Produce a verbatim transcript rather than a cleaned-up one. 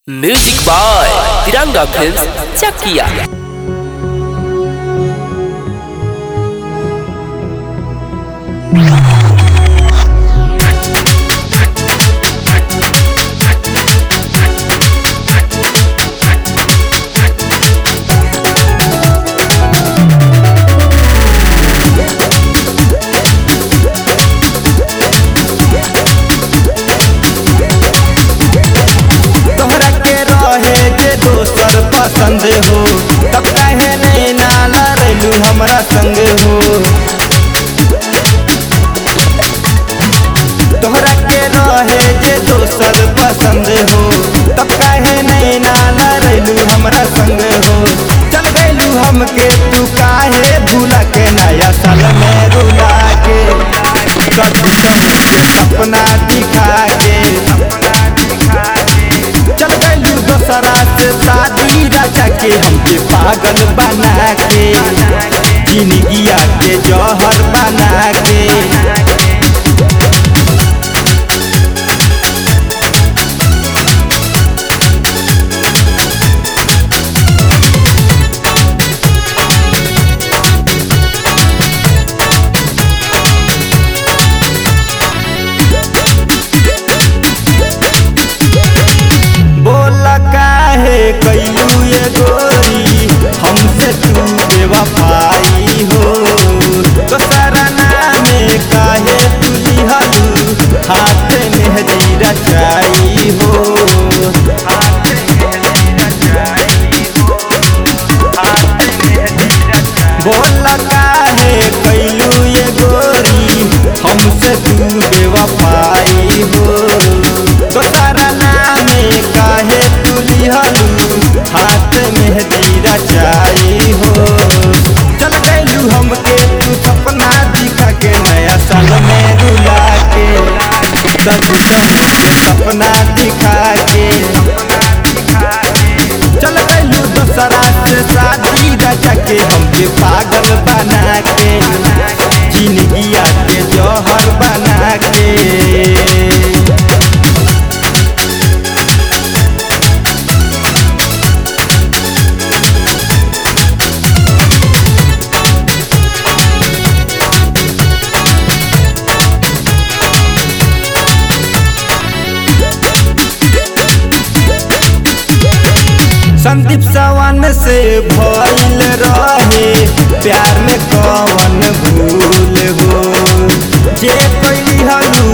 Music by Tiranga films Chakiya. पसंद हो तब कहे नहीं नाला रेलू हमरा संग हो। तोहरा के रहे जे दोसर पसंद हो तब कहे नहीं नाला रेलू हमरा संग हो। चल गइलू हमके तू काहे भूला के नया साल में रुला के सपना दिखा के। चल गइलू दोसरा से शादी राजा के हमके पागल बना के जिंदगिया के जौहर बना के। कैलू ये गोरी हमसे तू बेवफाई हो। दोसरा नामे काहे तू लिहलू हाथ मेहदी रचाई हो। बोल काहे कैलू ये गोरी हमसे तू बेवफाई हो। दोसरा नामे काहे तू लिहलू हाथ मेहदी रचाई हो। चल गइलू हमके तू सपना दिखा के नया साल में रुला के सपना दिखा के। चल गइलू दोसरा से शादी रचा के हमके पागल बना के जिंदगिया के जौहर बना के। संदीप सवन से भइल रहे प्यार में कौन भूल हो। जे कैली हलू